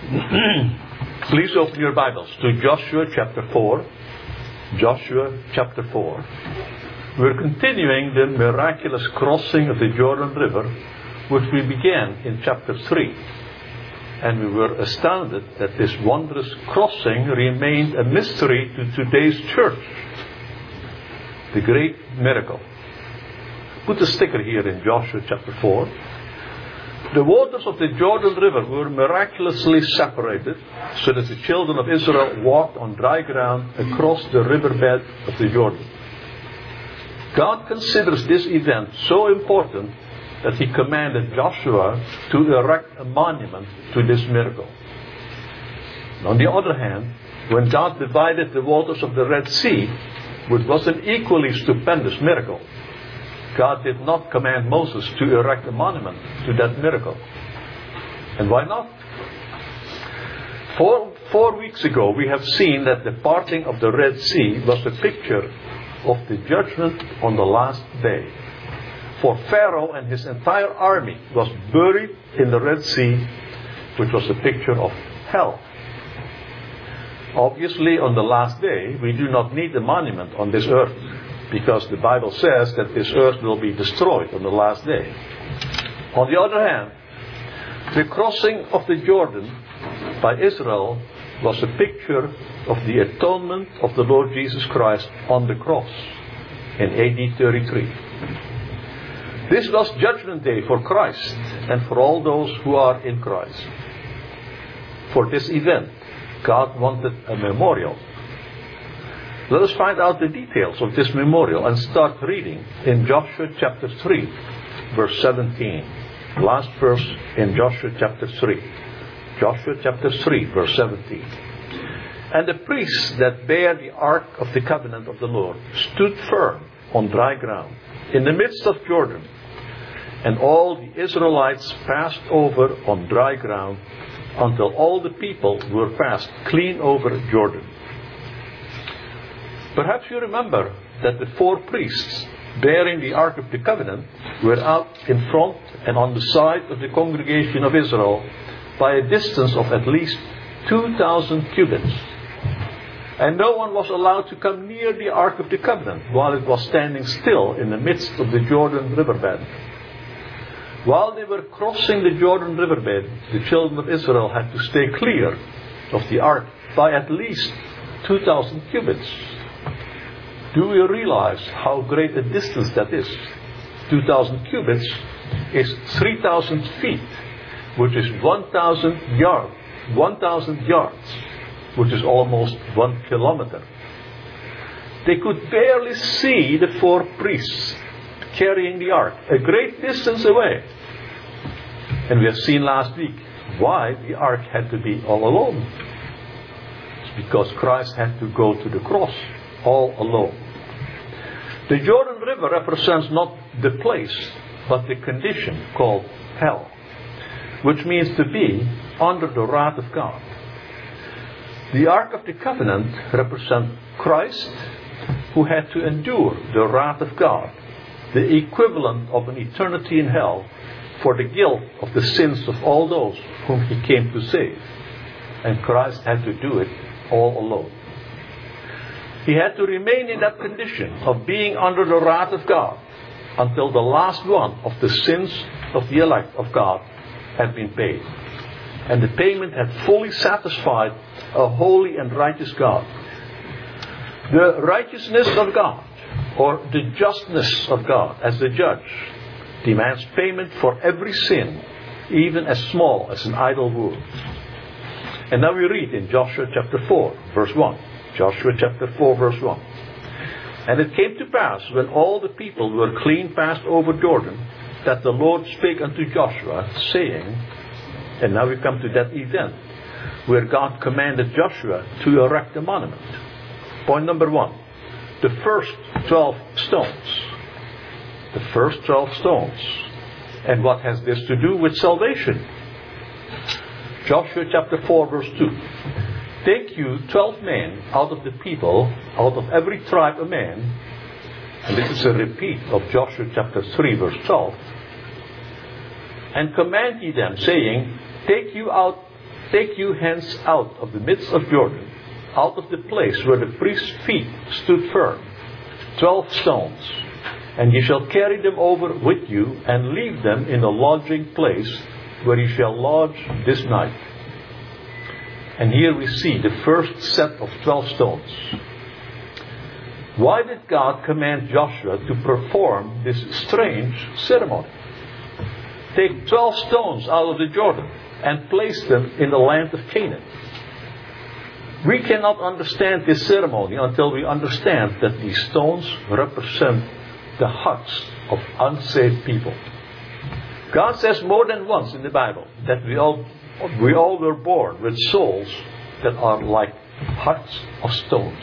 Please open your Bibles to Joshua chapter 4. Joshua chapter 4. We're continuing the miraculous crossing of the Jordan River, which we began in chapter 3. And we were astounded that this wondrous crossing remained a mystery to today's church. The great miracle. Put a sticker here in Joshua chapter 4. The waters of the Jordan River were miraculously separated so that the children of Israel walked on dry ground across the riverbed of the Jordan. God considers this event so important that He commanded Joshua to erect a monument to this miracle. On the other hand, when God divided the waters of the Red Sea, which was an equally stupendous miracle, God did not command Moses to erect a monument to that miracle. And why not? Four weeks ago, we have seen that the parting of the Red Sea was a picture of the judgment on the last day. For Pharaoh and his entire army was buried in the Red Sea, which was a picture of hell. Obviously, on the last day, we do not need a monument on this earth, because the Bible says that this earth will be destroyed on the last day. On the other hand, the crossing of the Jordan by Israel was a picture of the atonement of the Lord Jesus Christ on the cross in AD 33. This was Judgment Day for Christ and for all those who are in Christ. For this event, God wanted a memorial. Let us find out the details of this memorial and start reading in Joshua chapter 3, verse 17. Last verse in Joshua chapter 3. Joshua chapter 3, verse 17. And the priests that bear the ark of the covenant of the Lord stood firm on dry ground in the midst of Jordan. And all the Israelites passed over on dry ground until all the people were passed clean over Jordan. Perhaps you remember that the four priests bearing the Ark of the Covenant were out in front and on the side of the congregation of Israel by a distance of at least 2,000 cubits. And no one was allowed to come near the Ark of the Covenant while it was standing still in the midst of the Jordan riverbed. While they were crossing the Jordan riverbed, the children of Israel had to stay clear of the Ark by at least 2,000 cubits. Do we realize how great a distance that is? 2,000 cubits is 3,000 feet, which is 1,000 yards. 1,000 yards, which is almost 1 kilometer. They could barely see the four priests carrying the ark, a great distance away. And we have seen last week why the ark had to be all alone. It's because Christ had to go to the cross all alone. The Jordan River represents not the place, but the condition called hell, which means to be under the wrath of God. The Ark of the Covenant represents Christ, who had to endure the wrath of God, the equivalent of an eternity in hell, for the guilt of the sins of all those whom He came to save. And Christ had to do it all alone. He had to remain in that condition of being under the wrath of God until the last one of the sins of the elect of God had been paid. And the payment had fully satisfied a holy and righteous God. The righteousness of God, or the justness of God as the judge, demands payment for every sin, even as small as an idle wound. And now we read in Joshua chapter 4, verse 1. Joshua chapter 4, verse 1. And it came to pass, when all the people were clean passed over Jordan, that the Lord spake unto Joshua, saying, and now we come to that event where God commanded Joshua to erect a monument. Point number 1. The first 12 stones. The first 12 stones. And what has this to do with salvation? Joshua chapter 4, verse 2. Take you 12 men out of the people, out of every tribe a man. And this is a repeat of Joshua chapter 3, verse 12. And command ye them, saying, Take you out take you hence out of the midst of Jordan, out of the place where the priest's feet stood firm, 12 stones, and ye shall carry them over with you, and leave them in a lodging place, where ye shall lodge this night. And here we see the first set of 12 stones. Why did God command Joshua to perform this strange ceremony? Take 12 stones out of the Jordan and place them in the land of Canaan. We cannot understand this ceremony until we understand that these stones represent the hearts of unsaved people. God says more than once in the Bible that we all were born with souls that are like hearts of stones.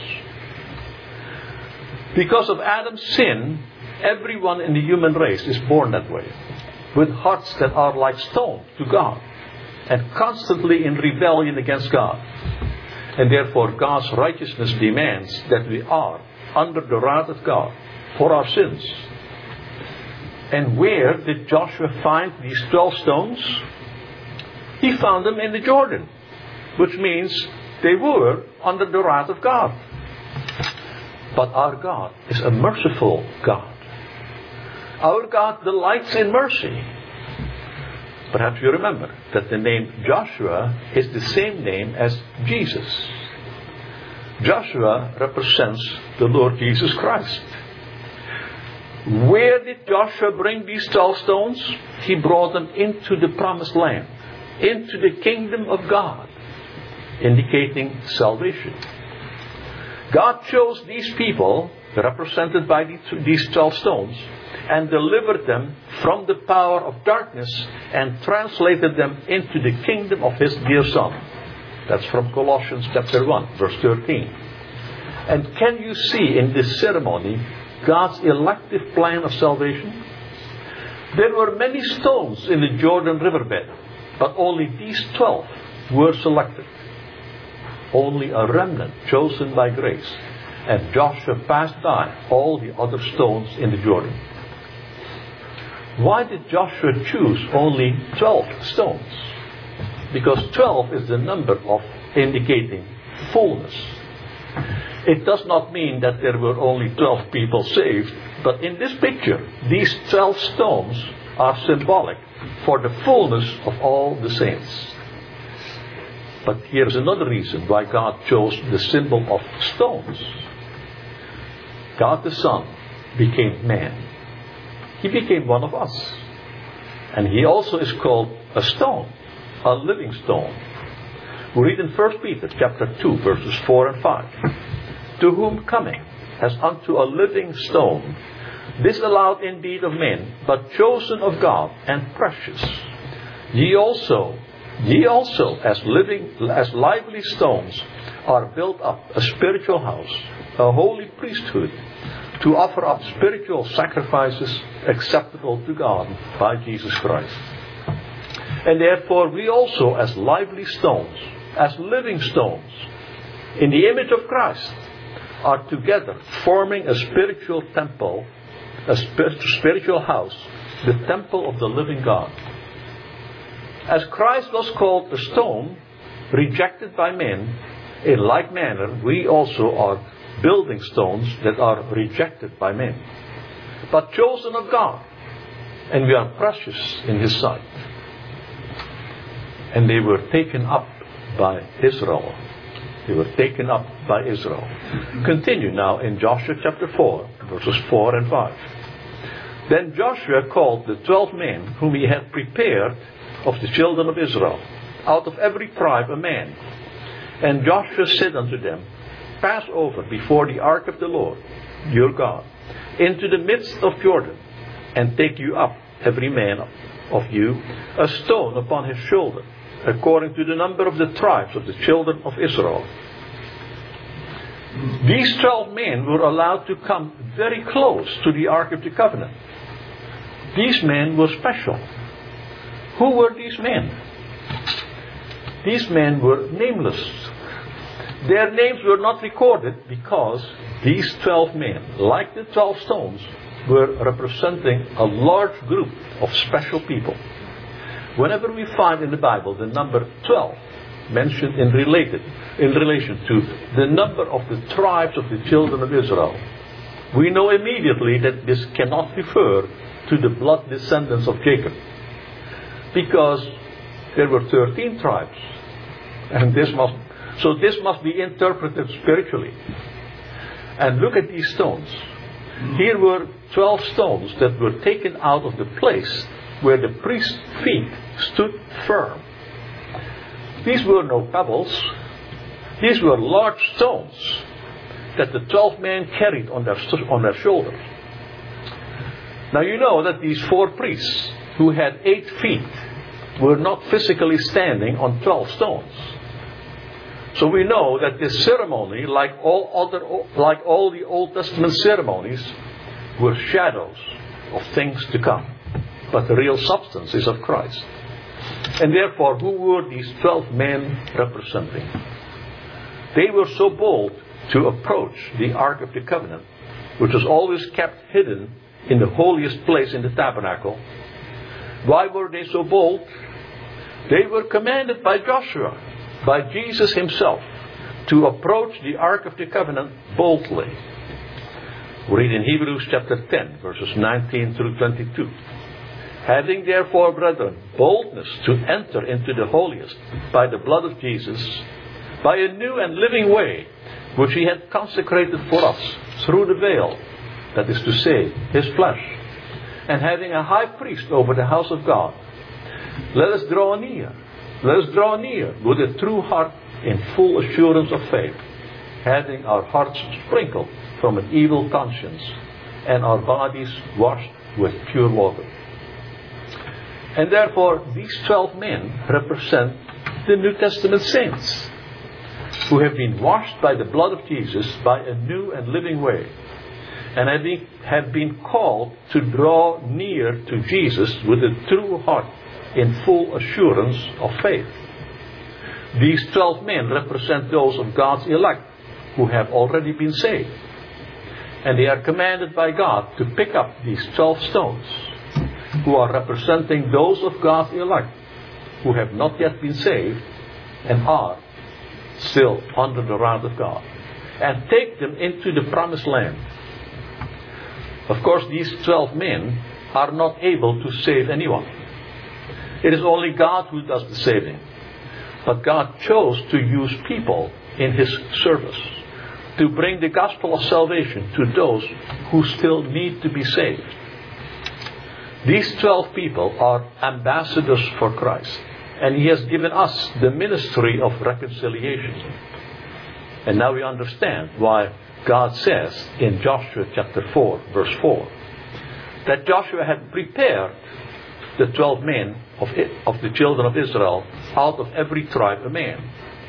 Because of Adam's sin, everyone in the human race is born that way, with hearts that are like stone to God, and constantly in rebellion against God. And therefore God's righteousness demands that we are under the wrath of God for our sins. And where did Joshua find these 12 stones? He found them in the Jordan, which means they were under the wrath of God. But our God is a merciful God. Our God delights in mercy. Perhaps you remember that the name Joshua is the same name as Jesus. Joshua represents the Lord Jesus Christ. Where did Joshua bring these 12 stones? He brought them into the promised land, into the kingdom of God, indicating salvation. God chose these people, represented by these 12 stones, and delivered them from the power of darkness and translated them into the kingdom of His dear Son. That's from Colossians chapter 1, verse 13. And can you see in this ceremony God's elective plan of salvation? There were many stones in the Jordan riverbed, but only these 12 were selected. Only a remnant chosen by grace. And Joshua passed by all the other stones in the Jordan. Why did Joshua choose only 12 stones? Because 12 is the number of indicating fullness. It does not mean that there were only 12 people saved, but in this picture, these 12 stones are symbolic for the fullness of all the saints. But here's another reason why God chose the symbol of stones. God the Son became man. He became one of us. And He also is called a stone, a living stone. We read in 1 Peter chapter 2, verses 4 and 5. To whom coming as unto a living stone, disallowed indeed of men, but chosen of God and precious. Ye also as lively stones are built up a spiritual house, a holy priesthood, to offer up spiritual sacrifices acceptable to God by Jesus Christ. And therefore we also as lively stones, as living stones, in the image of Christ, are together forming a spiritual temple, a spiritual house, the temple of the living God. As Christ was called a stone, rejected by men, in like manner we also are building stones that are rejected by men, but chosen of God, and we are precious in His sight. And they were taken up by Israel. They were taken up by Israel. Continue now in Joshua chapter 4, verses 4 and 5. Then Joshua called the 12 men whom he had prepared of the children of Israel, out of every tribe a man. And Joshua said unto them, Pass over before the ark of the Lord, your God, into the midst of Jordan, and take you up, every man of you, a stone upon his shoulder, according to the number of the tribes of the children of Israel. These 12 men were allowed to come very close to the Ark of the Covenant. These men were special. Who were these men? These men were nameless. Their names were not recorded because these 12 men, like the 12 stones, were representing a large group of special people. Whenever we find in the Bible the number 12, mentioned in relation to the number of the tribes of the children of Israel, we know immediately that this cannot refer to the blood descendants of Jacob, because there were 13 tribes, and this must be interpreted spiritually. And look at these stones. Here were 12 stones that were taken out of the place where the priest's feet stood firm. These were no pebbles. These were large stones that the 12 men carried on their shoulders. Now you know that these 4 priests who had 8 feet were not physically standing on 12 stones. So we know that this ceremony, like all the Old Testament ceremonies, were shadows of things to come. But the real substance is of Christ. And therefore, who were these 12 men representing? They were so bold to approach the Ark of the Covenant, which was always kept hidden in the holiest place in the tabernacle. Why were they so bold? They were commanded by Joshua, by Jesus himself, to approach the Ark of the Covenant boldly. We read in Hebrews chapter 10, verses 19 through 22. Having therefore, brethren, boldness to enter into the holiest by the blood of Jesus, by a new and living way, which he had consecrated for us through the veil, that is to say, his flesh, and having a high priest over the house of God, let us draw near. Let us draw near with a true heart in full assurance of faith, having our hearts sprinkled from an evil conscience and our bodies washed with pure water. And therefore, these 12 men represent the New Testament saints who have been washed by the blood of Jesus by a new and living way, and have been called to draw near to Jesus with a true heart in full assurance of faith. These 12 men represent those of God's elect who have already been saved. And they are commanded by God to pick up these 12 stones, who are representing those of God's elect who have not yet been saved and are still under the wrath of God, and take them into the promised land. Of course, these 12 men are not able to save anyone. It is only God who does the saving. But God chose to use people in his service to bring the gospel of salvation to those who still need to be saved. These 12 people are ambassadors for Christ, and he has given us the ministry of reconciliation. And now we understand why God says in Joshua chapter 4, verse 4, that Joshua had prepared the 12 men of the children of Israel, out of every tribe a man.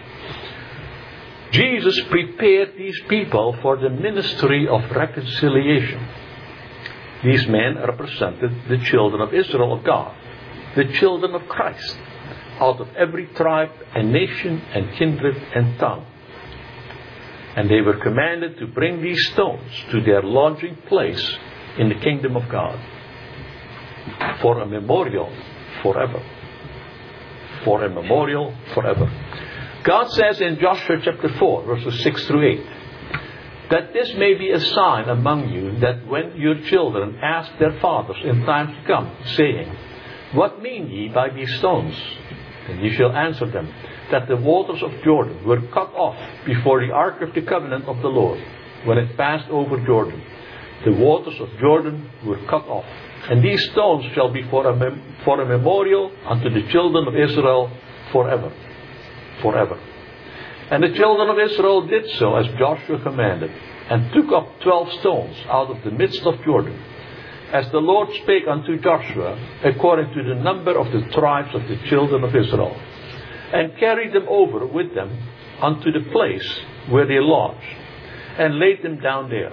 Jesus prepared these people for the ministry of reconciliation. These men represented the children of Israel of God, the children of Christ, out of every tribe and nation and kindred and tongue. And they were commanded to bring these stones to their lodging place in the kingdom of God, for a memorial forever. For a memorial forever. God says in Joshua chapter 4, verses 6 through 8, that this may be a sign among you, that when your children ask their fathers in times to come, saying, what mean ye by these stones? Then ye shall answer them, that the waters of Jordan were cut off before the ark of the covenant of the Lord, when it passed over Jordan. The waters of Jordan were cut off. And these stones shall be for a memorial unto the children of Israel forever. Forever. And the children of Israel did so as Joshua commanded, and took up 12 stones out of the midst of Jordan, as the Lord spake unto Joshua, according to the number of the tribes of the children of Israel, and carried them over with them unto the place where they lodged, and laid them down there.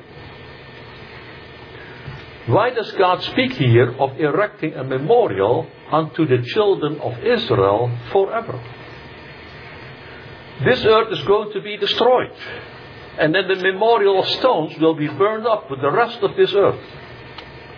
Why does God speak here of erecting a memorial unto the children of Israel forever? This earth is going to be destroyed, and then the memorial stones will be burned up with the rest of this earth.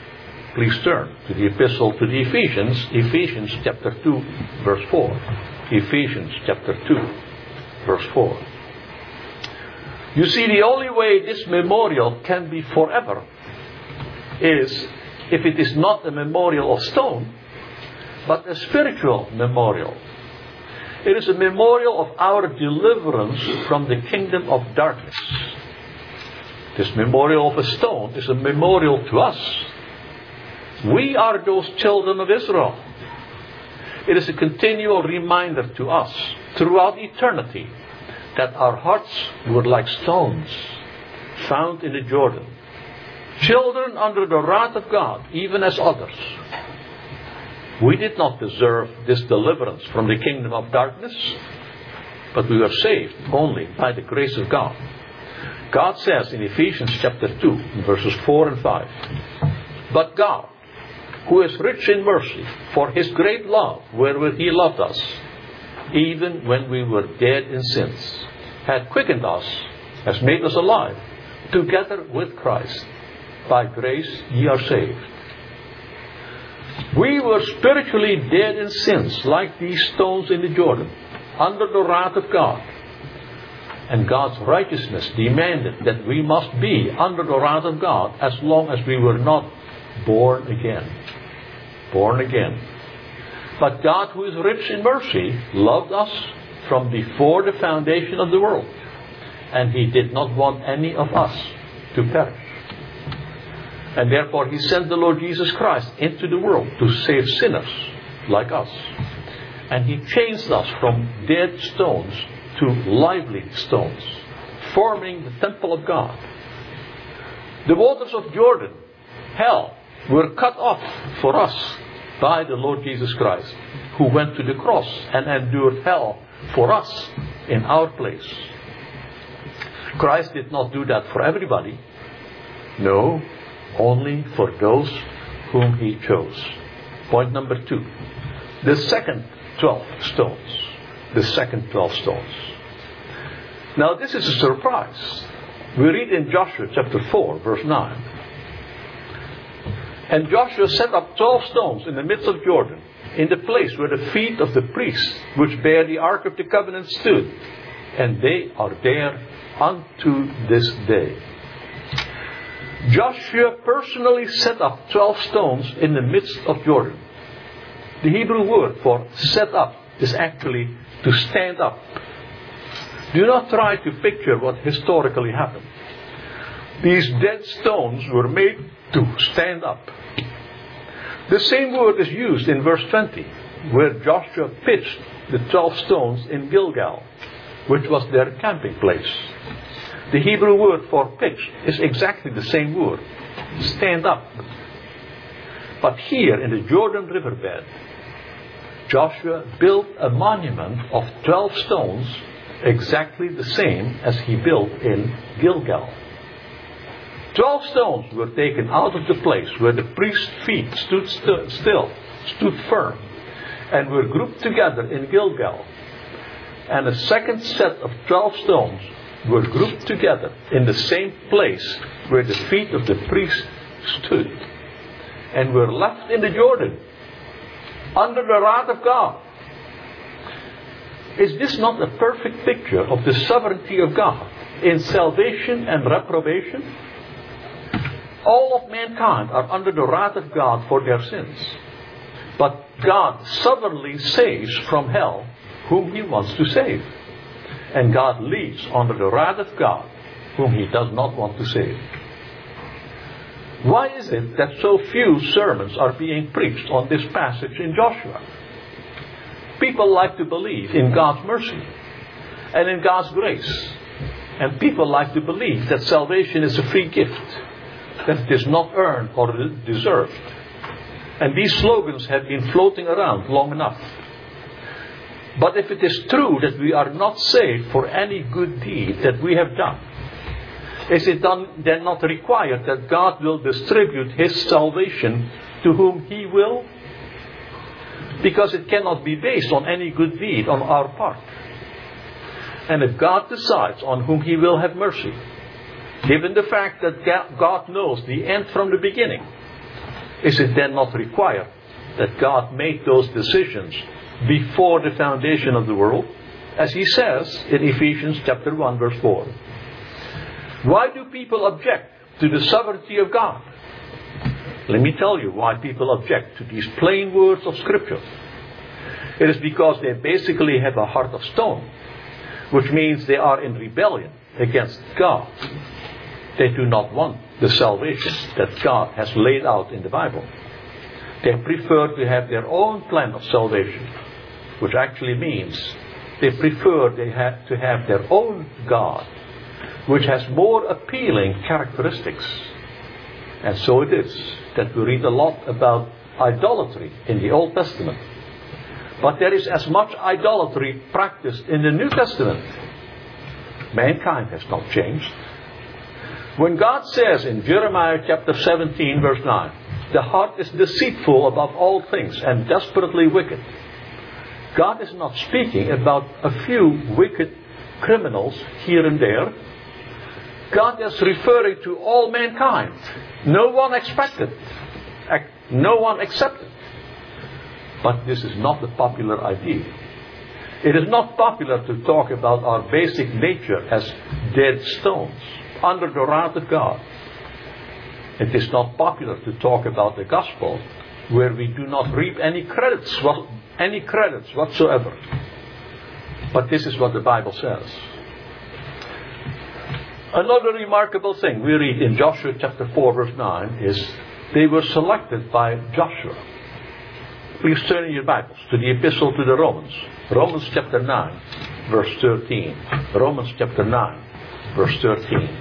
Please turn to the epistle to the Ephesians, Ephesians chapter 2, verse 4. Ephesians chapter 2, verse 4. You see, the only way this memorial can be forever is if it is not a memorial of stone, but a spiritual memorial. It is a memorial of our deliverance from the kingdom of darkness. This memorial of a stone is a memorial to us. We are those children of Israel. It is a continual reminder to us throughout eternity that our hearts were like stones found in the Jordan. Children under the wrath of God, even as others. We did not deserve this deliverance from the kingdom of darkness, but we were saved only by the grace of God. God says in Ephesians chapter 2, verses 4 and 5, But God, who is rich in mercy, for His great love wherewith He loved us, even when we were dead in sins, hath quickened us, has made us alive, together with Christ. By grace ye are saved. We were spiritually dead in sins, like these stones in the Jordan, under the wrath of God. And God's righteousness demanded that we must be under the wrath of God as long as we were not born again. Born again. But God, who is rich in mercy, loved us from before the foundation of the world. And He did not want any of us to perish. And therefore He sent the Lord Jesus Christ into the world to save sinners like us. And He changed us from dead stones to lively stones, forming the temple of God. The waters of Jordan, hell, were cut off for us by the Lord Jesus Christ, who went to the cross and endured hell for us in our place. Christ did not do that for everybody. No, only for those whom He chose. Point number 2. The second 12 stones. The second 12 stones. Now this is a surprise. We read in Joshua chapter 4, verse 9. And Joshua set up 12 stones in the midst of Jordan, in the place where the feet of the priests which bear the ark of the covenant stood. And they are there unto this day. Joshua personally set up 12 stones in the midst of Jordan. The Hebrew word for set up is actually to stand up. Do not try to picture what historically happened. These dead stones were made to stand up. The same word is used in verse 20, where Joshua pitched the 12 stones in Gilgal, which was their camping place. The Hebrew word for pitch is exactly the same word, stand up. But here in the Jordan riverbed, Joshua built a monument of 12 stones, exactly the same as he built in Gilgal. 12 stones were taken out of the place where the priest's feet stood firm, and were grouped together in Gilgal. And a second set of 12 stones were grouped together in the same place where the feet of the priest stood, and were left in the Jordan, under the wrath of God. Is this not a perfect picture of the sovereignty of God in salvation and reprobation? All of mankind are under the wrath of God for their sins. But God sovereignly saves from hell whom He wants to save. And God leaves under the wrath of God whom He does not want to save. Why is it that so few sermons are being preached on this passage in Joshua? People like to believe in God's mercy and in God's grace. And people like to believe that salvation is a free gift, that it is not earned or deserved. And these slogans have been floating around long enough. But if it is true that we are not saved for any good deed that we have done, is it then not required that God will distribute His salvation to whom He will? Because it cannot be based on any good deed on our part. And if God decides on whom He will have mercy, given the fact that God knows the end from the beginning, is it then not required that God make those decisions before the foundation of the world, as he says in Ephesians chapter 1 verse 4. Why do people object to the sovereignty of God? Let me tell you why people object to these plain words of Scripture. It is because they basically have a heart of stone, which means they are in rebellion against God. They do not want the salvation that God has laid out in the Bible. They prefer to have their own plan of salvation, which actually means they prefer to have their own God, which has more appealing characteristics. And so it is that we read a lot about idolatry in the Old Testament. But there is as much idolatry practiced in the New Testament. Mankind has not changed. When God says in Jeremiah chapter 17 verse 9, the heart is deceitful above all things and desperately wicked. God is not speaking about a few wicked criminals here and there. God is referring to all mankind. No one expected. No one accepted. But this is not a popular idea. It is not popular to talk about our basic nature as dead stones under the wrath of God. It is not popular to talk about the gospel where we do not reap any credits whatsoever. But this is what the Bible says. Another remarkable thing we read in Joshua chapter 4 verse 9 is they were selected by Joshua. Please turn in your Bibles to the Epistle to the Romans. Romans chapter 9 verse 13. Romans chapter 9 verse 13.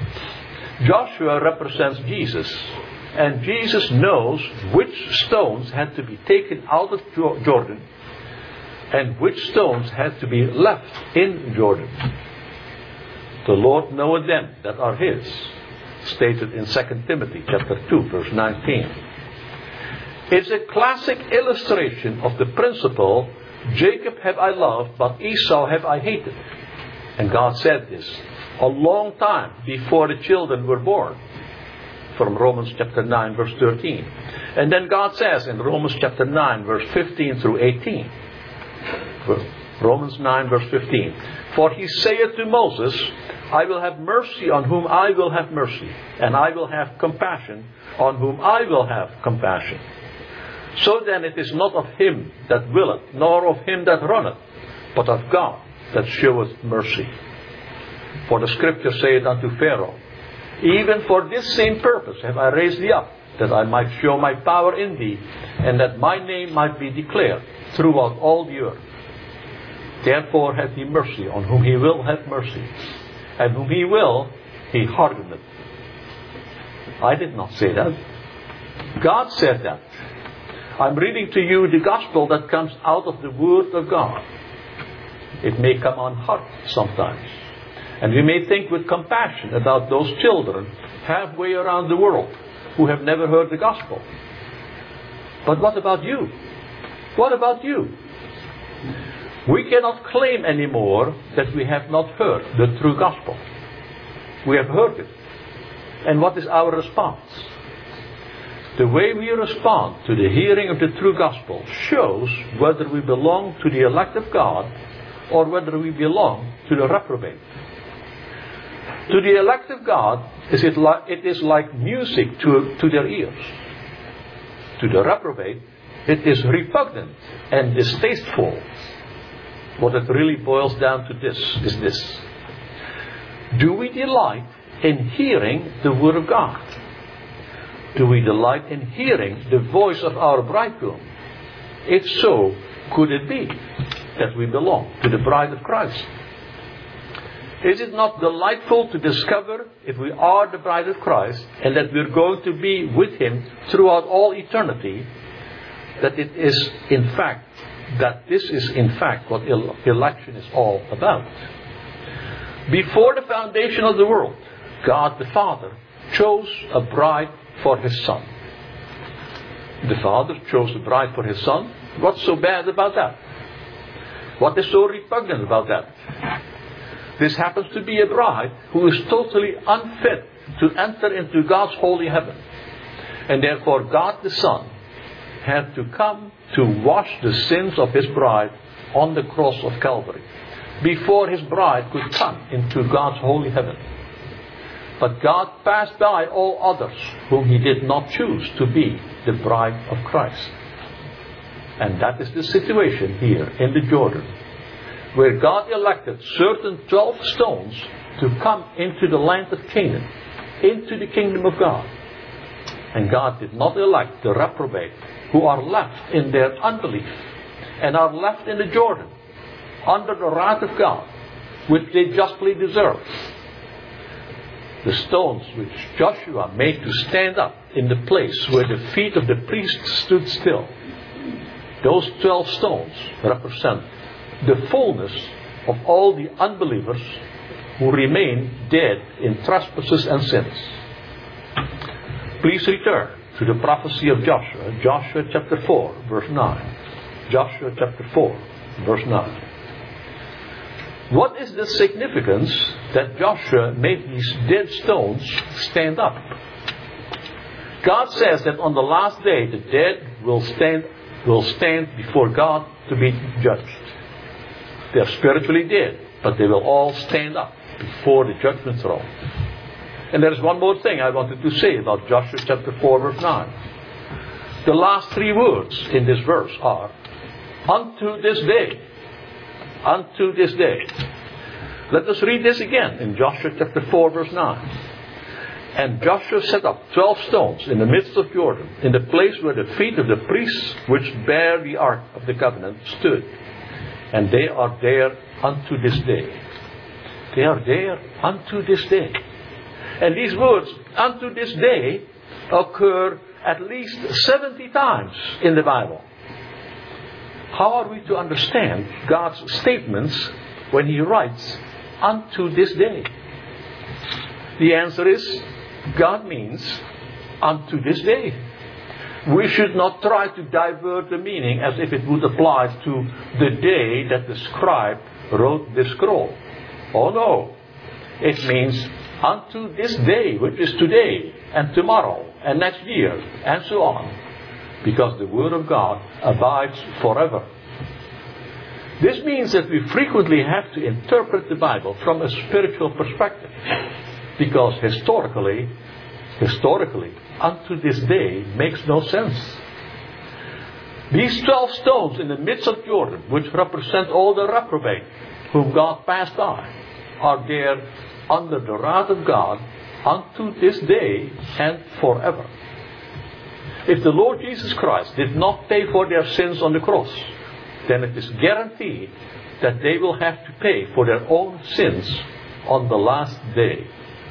Joshua represents Jesus, and Jesus knows which stones had to be taken out of Jordan and which stones had to be left in Jordan. The Lord knoweth them that are His, stated in 2 Timothy chapter 2 verse 19. It's a classic illustration of the principle, Jacob have I loved, but Esau have I hated. And God said this a long time before the children were born. From Romans chapter 9 verse 13. And then God says in Romans chapter 9 verse 15 through 18. Romans 9 verse 15. For he saith to Moses, I will have mercy on whom I will have mercy, and I will have compassion on whom I will have compassion. So then it is not of him that willeth, nor of him that runneth, but of God that showeth mercy. For the Scripture saith unto Pharaoh, even for this same purpose have I raised thee up, that I might show my power in thee, and that my name might be declared throughout all the earth. Therefore hath he mercy on whom he will have mercy, and whom he will, he hardeneth. I did not say that. God said that. I'm reading to you the gospel that comes out of the Word of God. It may come on hard sometimes. And we may think with compassion about those children halfway around the world who have never heard the gospel. But what about you? What about you? We cannot claim anymore that we have not heard the true gospel. We have heard it. And what is our response? The way we respond to the hearing of the true gospel shows whether we belong to the elect of God or whether we belong to the reprobate. To the elect of God, it is like music to their ears. To the reprobate, it is repugnant and distasteful. What it really boils down to is this. Do we delight in hearing the Word of God? Do we delight in hearing the voice of our bridegroom? If so, could it be that we belong to the bride of Christ? Is it not delightful to discover, if we are the bride of Christ, and that we're going to be with Him throughout all eternity, that this is in fact what election is all about? Before the foundation of the world, God the Father chose a bride for His Son. The Father chose a bride for His Son. What's so bad about that? What is so repugnant about that? This happens to be a bride who is totally unfit to enter into God's holy heaven. And therefore God the Son had to come to wash the sins of his bride on the cross of Calvary before his bride could come into God's holy heaven. But God passed by all others whom he did not choose to be the bride of Christ. And that is the situation here in the Jordan, where God elected certain 12 stones to come into the land of Canaan, into the kingdom of God. And God did not elect the reprobate who are left in their unbelief and are left in the Jordan under the wrath of God, which they justly deserve. The stones which Joshua made to stand up in the place where the feet of the priests stood still, those 12 stones represent the fullness of all the unbelievers who remain dead in trespasses and sins. Please return to the prophecy of Joshua, Joshua chapter 4, verse 9. Joshua chapter 4, verse 9. What is the significance that Joshua made these dead stones stand up? God says that on the last day the dead will stand before God to be judged. They are spiritually dead, but they will all stand up before the judgment throne. And there is one more thing I wanted to say about Joshua chapter 4 verse 9. The last 3 words in this verse are, unto this day. Unto this day. Let us read this again in Joshua chapter 4 verse 9. And Joshua set up 12 stones in the midst of Jordan, in the place where the feet of the priests which bear the ark of the covenant stood. And they are there unto this day. They are there unto this day. And these words, unto this day, occur at least 70 times in the Bible. How are we to understand God's statements when he writes, unto this day? The answer is, God means, unto this day. We should not try to divert the meaning as if it would apply to the day that the scribe wrote the scroll. Oh no. It means unto this day, which is today and tomorrow and next year and so on. Because the Word of God abides forever. This means that we frequently have to interpret the Bible from a spiritual perspective. Because historically, unto this day makes no sense. These 12 stones in the midst of Jordan, which represent all the reprobate whom God passed by, are there under the wrath of God unto this day and forever. If the Lord Jesus Christ did not pay for their sins on the cross, then it is guaranteed that they will have to pay for their own sins on the last day.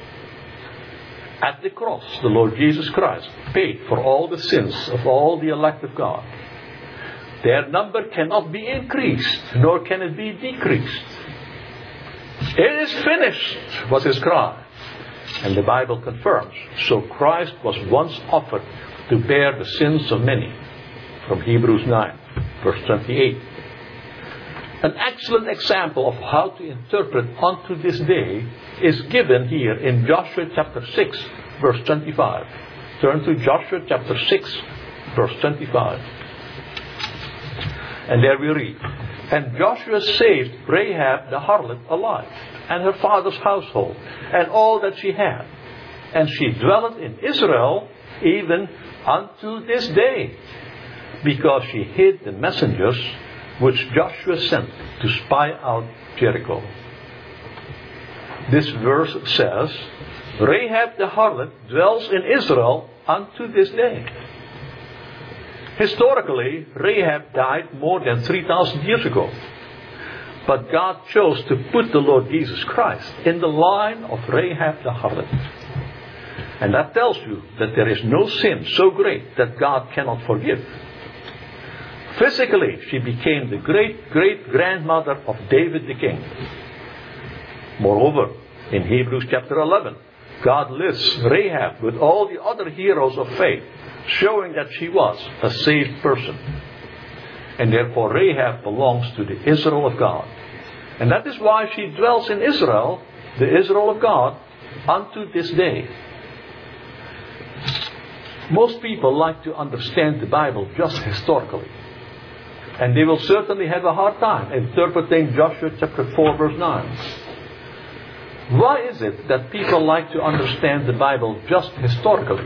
At the cross, the Lord Jesus Christ paid for all the sins of all the elect of God. Their number cannot be increased, nor can it be decreased. It is finished, was his cry. And the Bible confirms, so Christ was once offered to bear the sins of many. From Hebrews 9, verse 28. An excellent example of how to interpret unto this day is given here in Joshua chapter 6, verse 25. Turn to Joshua chapter 6, verse 25. And there we read, and Joshua saved Rahab the harlot alive, and her father's household, and all that she had. And she dwelleth in Israel even unto this day, because she hid the messengers which Joshua sent to spy out Jericho. This verse says, Rahab the harlot dwells in Israel unto this day. Historically, Rahab died more than 3,000 years ago. But God chose to put the Lord Jesus Christ in the line of Rahab the harlot. And that tells you that there is no sin so great that God cannot forgive. Physically, she became the great-great-grandmother of David the king. Moreover, in Hebrews chapter 11, God lists Rahab with all the other heroes of faith, showing that she was a saved person. And therefore Rahab belongs to the Israel of God. And that is why she dwells in Israel, the Israel of God, unto this day. Most people like to understand the Bible just historically. And they will certainly have a hard time interpreting Joshua chapter 4 verse 9. Why is it that people like to understand the Bible just historically?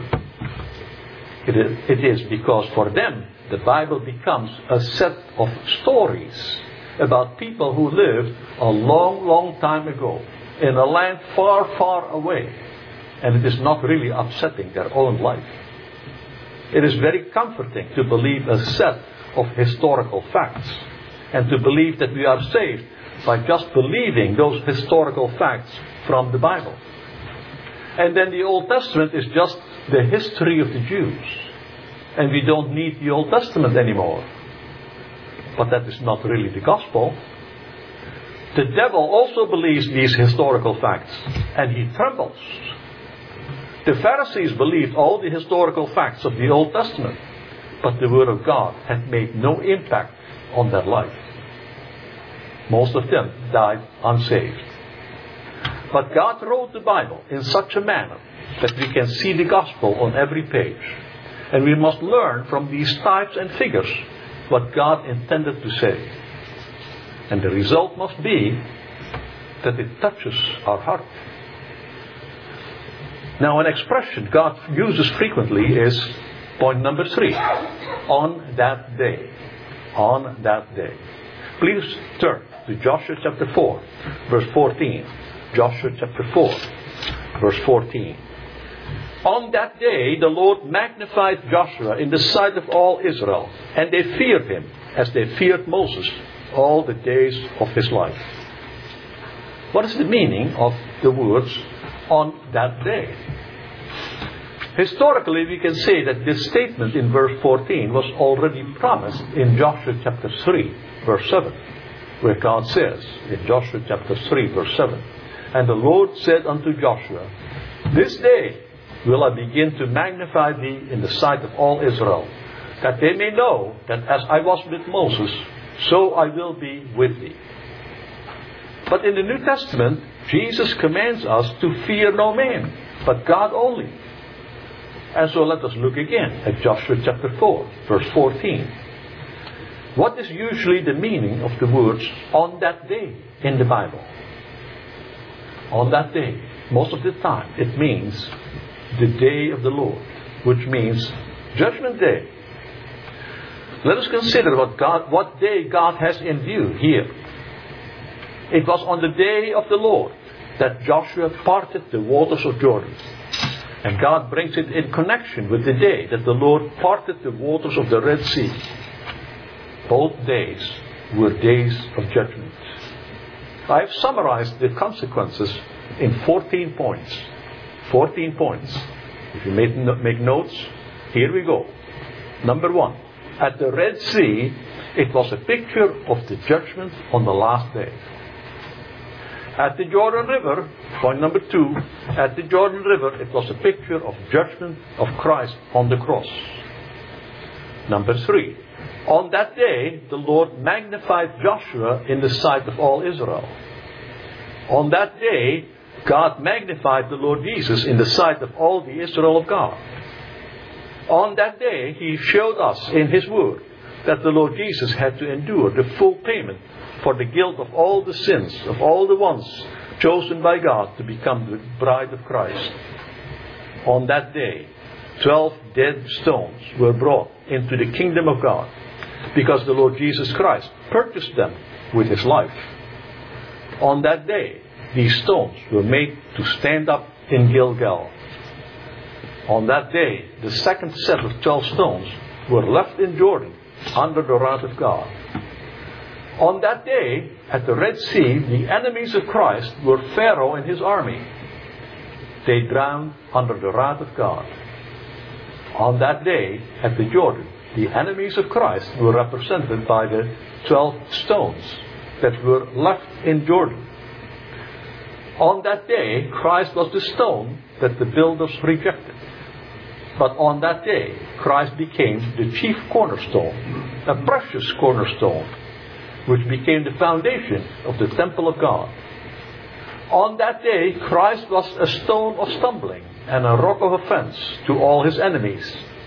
It is because for them the Bible becomes a set of stories about people who lived a long, long time ago in a land far, far away. And it is not really upsetting their own life. It is very comforting to believe a set of historical facts and to believe that we are saved by just believing those historical facts from the Bible. And then the Old Testament is just the history of the Jews. And we don't need the Old Testament anymore. But that is not really the gospel. The devil also believes these historical facts, and he trembles. The Pharisees believed all the historical facts of the Old Testament, but the Word of God had made no impact on their life. Most of them died unsaved. But God wrote the Bible in such a manner that we can see the gospel on every page. And we must learn from these types and figures what God intended to say. And the result must be that it touches our heart. Now, an expression God uses frequently is point number 3. On that day. On that day. Please turn to Joshua chapter 4, verse 14. Joshua chapter 4, verse 14. On that day the Lord magnified Joshua in the sight of all Israel, and they feared him as they feared Moses all the days of his life. What is the meaning of the words, on that day? Historically, we can say that this statement in verse 14 was already promised in Joshua chapter 3, verse 7, where God says, in Joshua chapter 3, verse 7, and the Lord said unto Joshua, this day will I begin to magnify thee in the sight of all Israel, that they may know that as I was with Moses, so I will be with thee. But in the New Testament, Jesus commands us to fear no man, but God only. And so let us look again at Joshua chapter 4, verse 14. What is usually the meaning of the words, on that day, in the Bible? On that day, most of the time, it means the day of the Lord, which means Judgment Day. Let us consider what day God has in view here. It was on the day of the Lord that Joshua parted the waters of Jordan. And God brings it in connection with the day that the Lord parted the waters of the Red Sea. Both days were days of judgment. I have summarized the consequences in 14 points. 14 points. If you make notes, here we go. Number 1. At the Red Sea, it was a picture of the judgment on the last day. At the Jordan River, point number 2, at the Jordan River, it was a picture of judgment of Christ on the cross. Number 3, on that day, the Lord magnified Joshua in the sight of all Israel. On that day, God magnified the Lord Jesus in the sight of all the Israel of God. On that day, He showed us in His Word that the Lord Jesus had to endure the full payment for the guilt of all the sins of all the ones chosen by God to become the bride of Christ. On that day, 12 dead stones were brought into the kingdom of God because the Lord Jesus Christ purchased them with His life. On that day, these stones were made to stand up in Gilgal. On that day, the second set of 12 stones were left in Jordan under the wrath of God. On that day, at the Red Sea, the enemies of Christ were Pharaoh and his army. They drowned under the wrath of God. On that day, at the Jordan, the enemies of Christ were represented by the 12 stones that were left in Jordan. On that day, Christ was the stone that the builders rejected. But on that day, Christ became the chief cornerstone, a precious cornerstone, which became the foundation of the temple of God. On that day, Christ was a stone of stumbling and a rock of offense to all His enemies,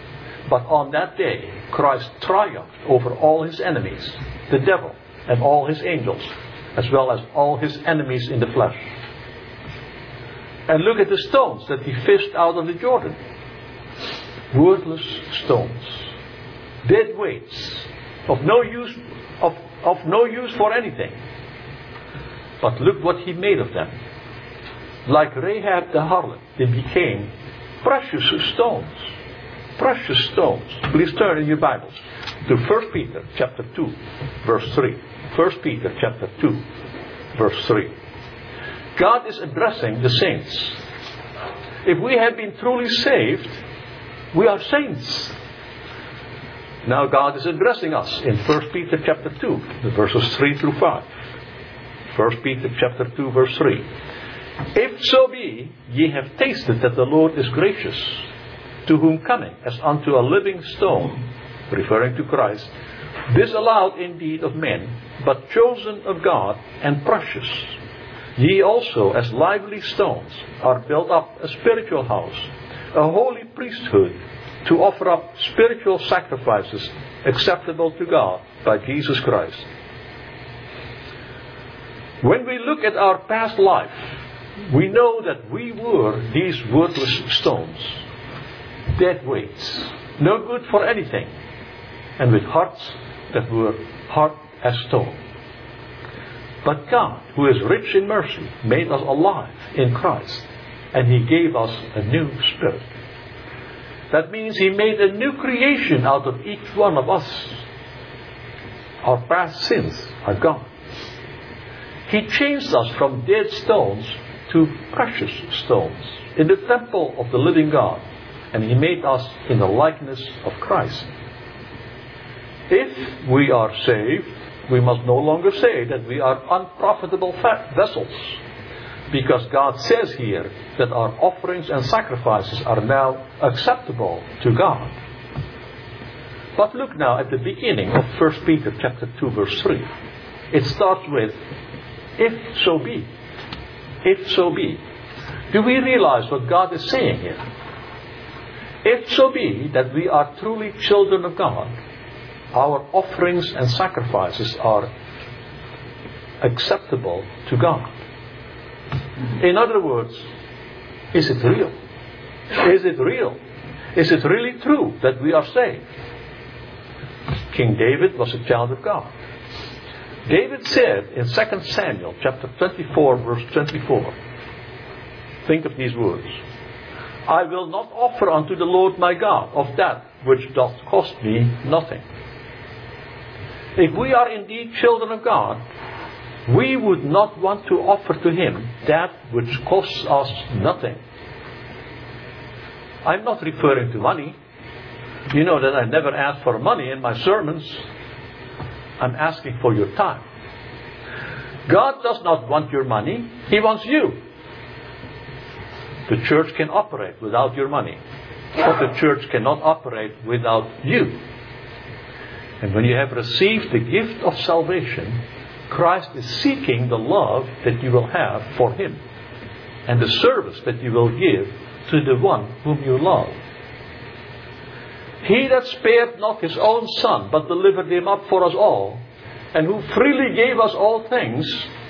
But on that day, Christ triumphed over all his enemies, the devil and all his angels, as well as all his enemies in the flesh. And look at the stones that he fished out of the Jordan. Worthless stones. Dead weights. Of no use for anything. But look what he made of them. Like Rahab the harlot, they became precious stones. Precious stones. Please turn in your Bibles to 1 Peter chapter 2, verse 3. 1 Peter chapter 2, verse 3. God is addressing the saints. If we have been truly saved, we are saints. Now God is addressing us in 1 Peter chapter 2, the verses 3 through 5. 1 Peter chapter 2, verse 3. If so be ye have tasted that the Lord is gracious, to whom coming as unto a living stone, referring to Christ, disallowed indeed of men, but chosen of God and precious, ye also as lively stones are built up a spiritual house, a holy priesthood, to offer up spiritual sacrifices acceptable to God by Jesus Christ. When we look at our past life, we know that we were these worthless stones, dead weights, no good for anything, and with hearts that were hard as stone. But God, who is rich in mercy, made us alive in Christ, and He gave us a new spirit. That means He made a new creation out of each one of us. Our past sins are gone. He changed us from dead stones to precious stones in the temple of the living God, and He made us in the likeness of Christ. If we are saved, we must no longer say that we are unprofitable vessels, because God says here that our offerings and sacrifices are now acceptable to God. But look now at the beginning of 1 Peter chapter 2, verse 3. It starts with, if so be. If so be. Do we realize what God is saying here? If so be that we are truly children of God, our offerings and sacrifices are acceptable to God. In other words, is it real? Is it real? Is it really true that we are saved? King David was a child of God. David said in 2 Samuel chapter 24, verse 24, think of these words, I will not offer unto the Lord my God of that which doth cost me nothing. If we are indeed children of God, we would not want to offer to Him that which costs us nothing. I'm not referring to money. You know that I never ask for money in my sermons. I'm asking for your time. God does not want your money. He wants you. The church can operate without your money, but the church cannot operate without you. And when you have received the gift of salvation, Christ is seeking the love that you will have for Him and the service that you will give to the one whom you love. He that spared not His own Son, but delivered Him up for us all, and who freely gave us all things,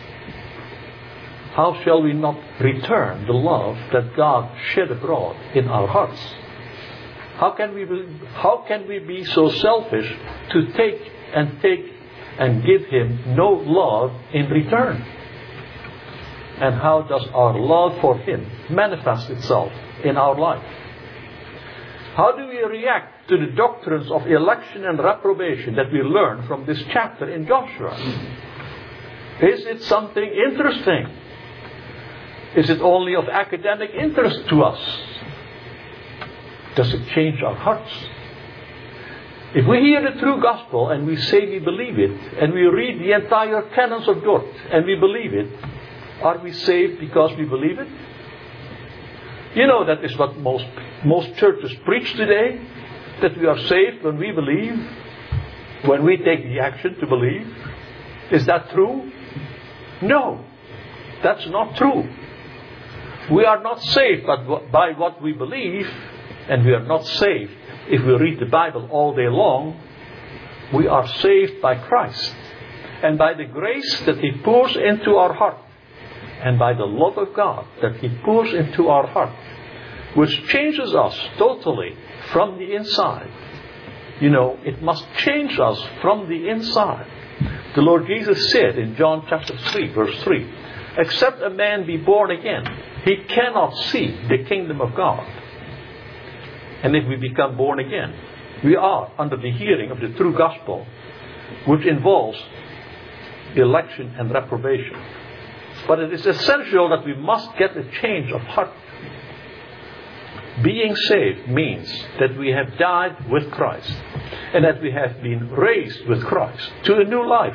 how shall we not return the love that God shed abroad in our hearts? How can we be so selfish to take and give Him no love in return? And how does our love for Him manifest itself in our life? How do we react to the doctrines of election and reprobation that we learn from this chapter in Joshua? Is it something interesting? Is it only of academic interest to us? Does it change our hearts? If we hear the true gospel and we say we believe it, and we read the entire canons of Dort and we believe it, are we saved because we believe it? You know that is what most churches preach today, that we are saved when we believe, when we take the action to believe. Is that true? No, that's not true. We are not saved by what we believe, and we are not saved if we read the Bible all day long, we are saved by Christ and by the grace that He pours into our heart and by the love of God that He pours into our heart, which changes us totally from the inside. You know, it must change us from the inside. The Lord Jesus said in John chapter 3, verse 3, except a man be born again, he cannot see the kingdom of God. And if we become born again, we are under the hearing of the true gospel, which involves election and reprobation. But it is essential that we must get a change of heart. Being saved means that we have died with Christ and that we have been raised with Christ to a new life.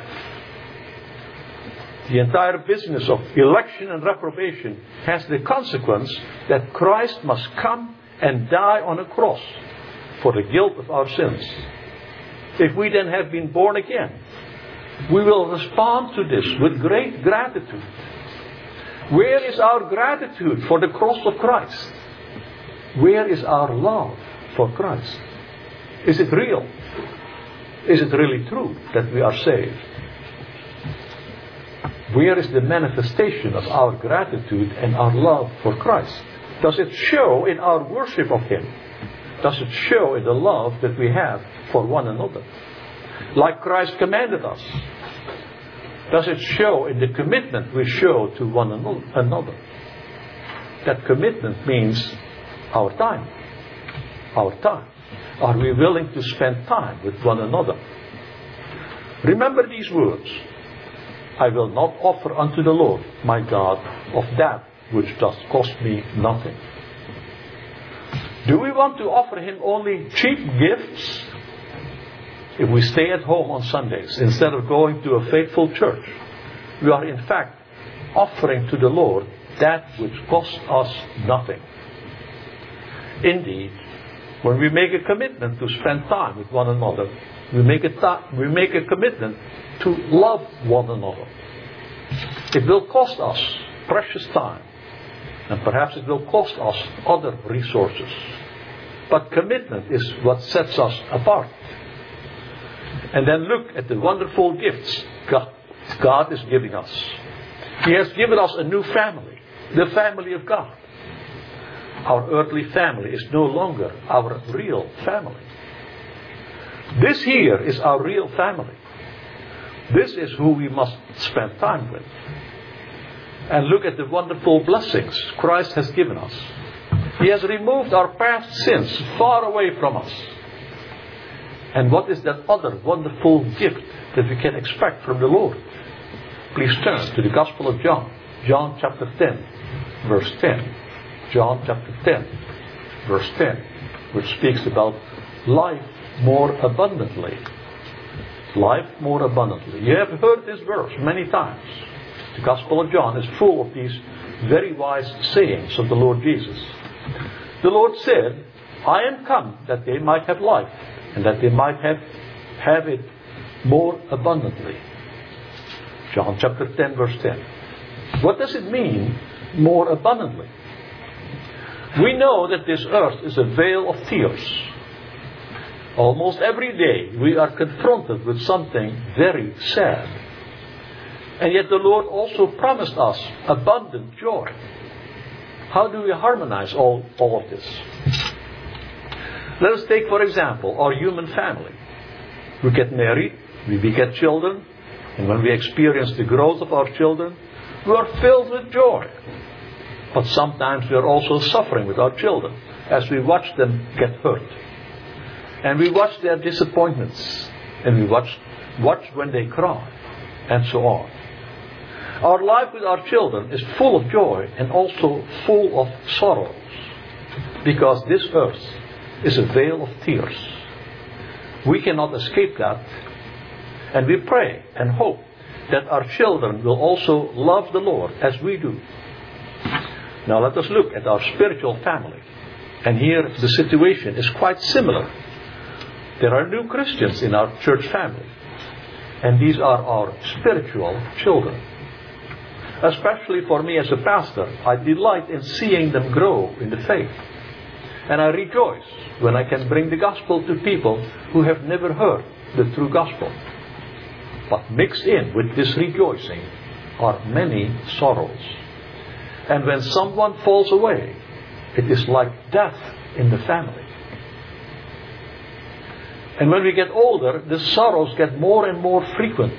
The entire business of election and reprobation has the consequence that Christ must come and die on a cross for the guilt of our sins. If we then have been born again, we will respond to this with great gratitude. Where is our gratitude for the cross of Christ? Where is our love for Christ? Is it real? Is it really true that we are saved? Where is the manifestation of our gratitude and our love for Christ? Does it show in our worship of Him? Does it show in the love that we have for one another? Like Christ commanded us. Does it show in the commitment we show to one another? That commitment means our time. Our time. Are we willing to spend time with one another? Remember these words. I will not offer unto the Lord my God of that which does cost me nothing. Do we want to offer Him only cheap gifts? If we stay at home on Sundays instead of going to a faithful church, we are in fact offering to the Lord that which costs us nothing. Indeed, when we make a commitment to spend time with one another, we make a commitment to love one another. It will cost us precious time, and perhaps it will cost us other resources. But commitment is what sets us apart. And then look at the wonderful gifts God is giving us. He has given us a new family, the family of God. Our earthly family is no longer our real family. This here is our real family. This is who we must spend time with. And look at the wonderful blessings Christ has given us. He has removed our past sins far away from us. And what is that other wonderful gift that we can expect from the Lord? Please turn to the Gospel of John. John chapter 10, verse 10. John chapter 10, verse 10, which speaks about life more abundantly. Life more abundantly. You have heard this verse many times. The Gospel of John is full of these very wise sayings of the Lord Jesus. The Lord said, I am come that they might have life, and that they might have it more abundantly. John chapter 10, verse 10. What does it mean, more abundantly? We know that this earth is a vale of tears. Almost every day we are confronted with something very sad. And yet the Lord also promised us abundant joy. How do we harmonize all of this? Let us take, for example, our human family. We get married, we beget children, and when we experience the growth of our children, we are filled with joy. But sometimes we are also suffering with our children as we watch them get hurt. And we watch their disappointments. And we watch when they cry. And so on. Our life with our children is full of joy and also full of sorrows. Because this earth is a vale of tears. We cannot escape that. And we pray and hope that our children will also love the Lord as we do. Now let us look at our spiritual family. And here the situation is quite similar. There are new Christians in our church family. And these are our spiritual children. Especially for me as a pastor, I delight in seeing them grow in the faith. And I rejoice when I can bring the gospel to people who have never heard the true gospel. But mixed in with this rejoicing are many sorrows. And when someone falls away, it is like death in the family. And when we get older, the sorrows get more and more frequent.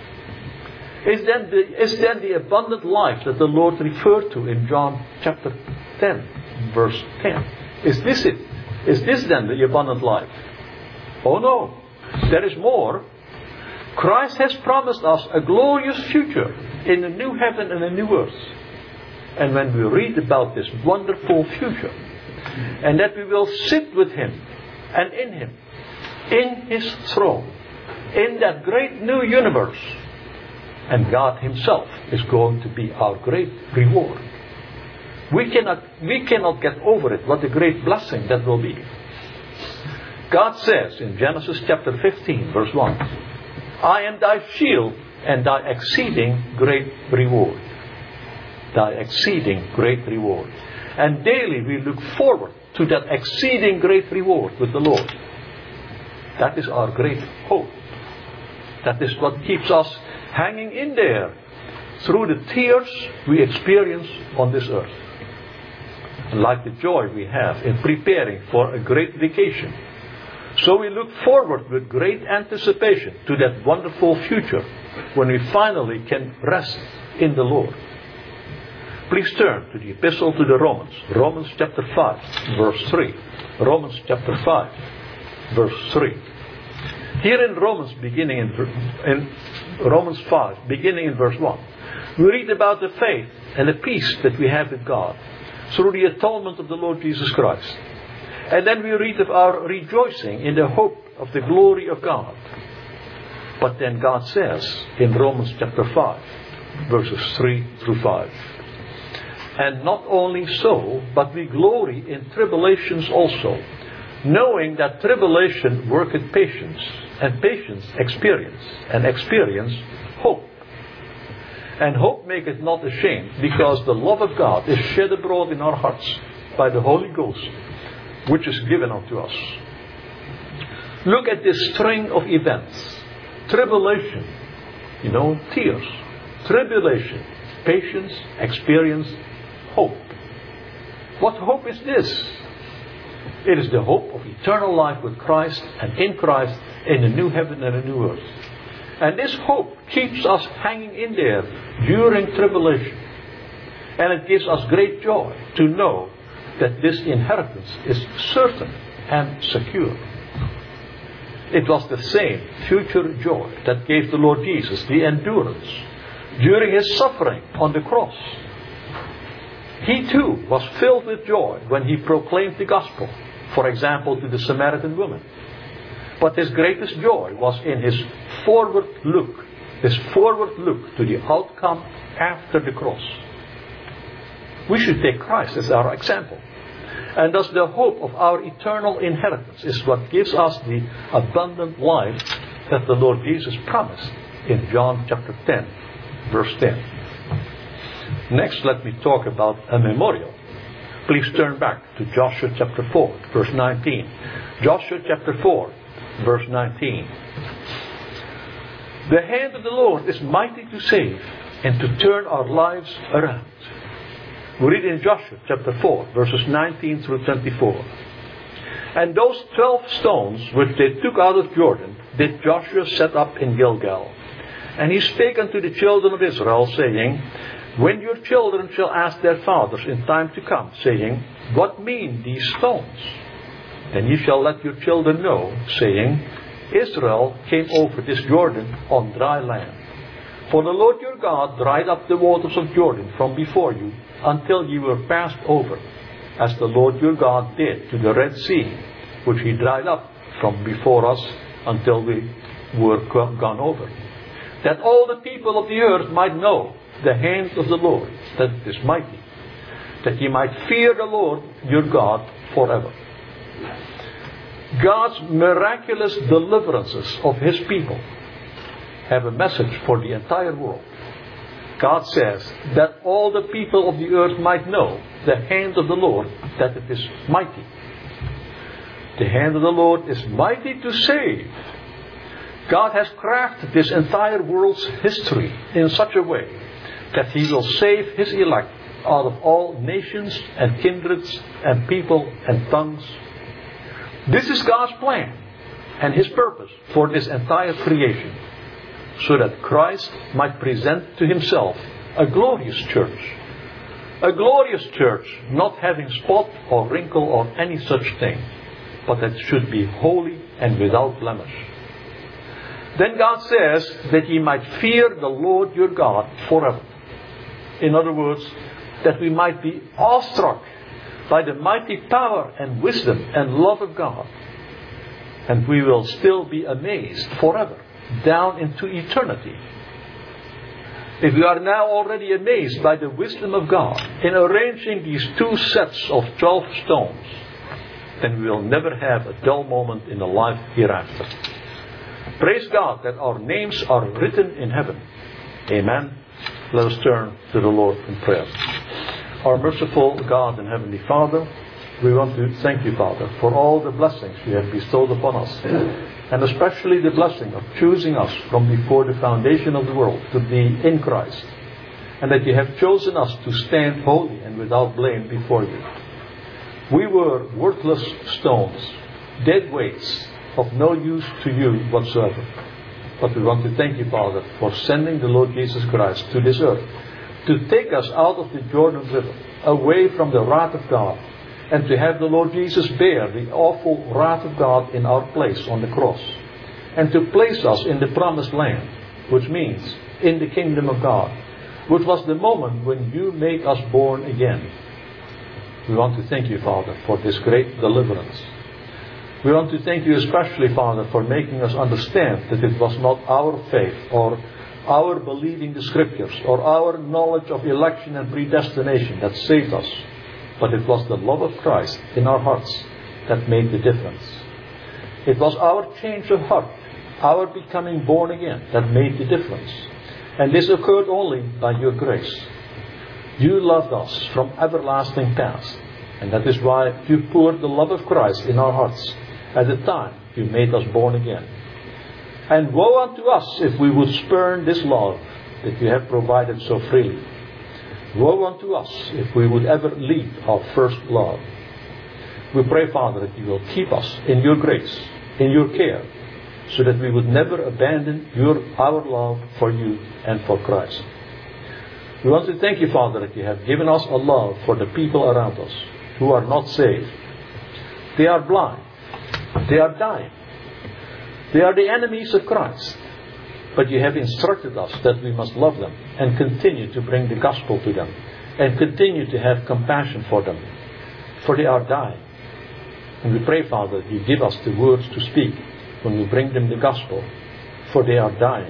Is then the abundant life that the Lord referred to in John chapter 10, verse 10? Is this it? Is this then the abundant life? Oh no, there is more. Christ has promised us a glorious future in a new heaven and a new earth. And when we read about this wonderful future, and that we will sit with Him and in Him, in His throne, in that great new universe, and God Himself is going to be our great reward. We cannot get over it, what a great blessing that will be. God says in Genesis chapter 15, verse 1, I am thy shield and thy exceeding great reward. Thy exceeding great reward. And daily we look forward to that exceeding great reward with the Lord. That is our great hope. That is what keeps us hanging in there through the tears we experience on this earth. And like the joy we have in preparing for a great vacation, so we look forward with great anticipation to that wonderful future when we finally can rest in the Lord. Please turn to the Epistle to the Romans. Romans chapter 5, verse 3. Romans chapter 5, verse 3. Here in Romans, beginning in Romans 5, beginning in verse 1, we read about the faith and the peace that we have with God through the atonement of the Lord Jesus Christ. And then we read of our rejoicing in the hope of the glory of God. But then God says in Romans chapter 5, verses 3 through 5, and not only so, but we glory in tribulations also, knowing that tribulation worketh patience, and patience experience, and experience hope. And hope maketh not ashamed, because the love of God is shed abroad in our hearts by the Holy Ghost, which is given unto us. Look at this string of events. Tribulation, tears. Tribulation, patience, experience, hope. What hope is this? It is the hope of eternal life with Christ and in Christ in a new heaven and a new earth. And this hope keeps us hanging in there during tribulation. And it gives us great joy to know that this inheritance is certain and secure. It was the same future joy that gave the Lord Jesus the endurance during His suffering on the cross. He too was filled with joy when He proclaimed the gospel, for example, to the Samaritan woman. But His greatest joy was in His forward look to the outcome after the cross. We should take Christ as our example. And thus the hope of our eternal inheritance is what gives us the abundant life that the Lord Jesus promised in John chapter 10, verse 10. Next, let me talk about a memorial. Please turn back to Joshua chapter 4, verse 19. Joshua chapter 4, verse 19. The hand of the Lord is mighty to save and to turn our lives around. We read in Joshua chapter 4, verses 19 through 24. And those 12 stones which they took out of Jordan did Joshua set up in Gilgal. And he spake unto the children of Israel, saying, when your children shall ask their fathers in time to come, saying, what mean these stones? Then ye shall let your children know, saying, Israel came over this Jordan on dry land. For the Lord your God dried up the waters of Jordan from before you, until ye were passed over, as the Lord your God did to the Red Sea, which He dried up from before us, until we were gone over. That all the people of the earth might know the hand of the Lord, that it is mighty, that ye might fear the Lord your God forever. God's miraculous deliverances of His people have a message for the entire world. God says that all the people of the earth might know the hand of the Lord, that it is mighty, The hand of the Lord is mighty to save. God has crafted this entire world's history in such a way that He will save His elect out of all nations and kindreds and people and tongues. This is God's plan and His purpose for this entire creation, so that Christ might present to Himself a glorious church. A glorious church, not having spot or wrinkle or any such thing, but that should be holy and without blemish. Then God says that ye might fear the Lord your God forever. In other words, that we might be awestruck by the mighty power and wisdom and love of God. And we will still be amazed forever, down into eternity. If we are now already amazed by the wisdom of God in arranging these 2 sets of 12 stones, then we will never have a dull moment in the life hereafter. Praise God that our names are written in heaven. Amen. Let us turn to the Lord in prayer. Our merciful God and Heavenly Father, we want to thank You, Father, for all the blessings You have bestowed upon us, and especially the blessing of choosing us from before the foundation of the world to be in Christ, and that You have chosen us to stand holy and without blame before You. We were worthless stones, dead weights, of no use to You whatsoever. But we want to thank You, Father, for sending the Lord Jesus Christ to this earth to take us out of the Jordan River, away from the wrath of God, and to have the Lord Jesus bear the awful wrath of God in our place on the cross, and to place us in the promised land, which means in the kingdom of God, which was the moment when You made us born again. We want to thank You, Father, for this great deliverance. We want to thank You especially, Father, for making us understand that it was not our faith or our believing the Scriptures or our knowledge of election and predestination that saved us, but it was the love of Christ in our hearts that made the difference. It was our change of heart, our becoming born again, that made the difference. And this occurred only by Your grace. You loved us from everlasting past, and that is why You poured the love of Christ in our hearts at the time You made us born again. And woe unto us if we would spurn this love that You have provided so freely. Woe unto us if we would ever leave our first love. We pray, Father, that You will keep us in Your grace, in Your care, so that we would never abandon our love for You and for Christ. We want to thank You, Father, that You have given us a love for the people around us who are not saved. They are blind. They are dying. They are the enemies of Christ. But You have instructed us that we must love them and continue to bring the gospel to them and continue to have compassion for them, for they are dying. And we pray, Father, that You give us the words to speak when we bring them the gospel, for they are dying.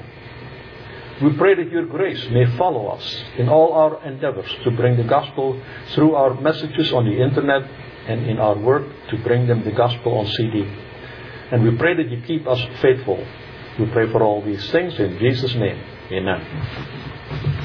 We pray that Your grace may follow us in all our endeavors to bring the gospel through our messages on the internet and in our work to bring them the gospel on CD. And we pray that You keep us faithful. We pray for all these things in Jesus' name. Amen.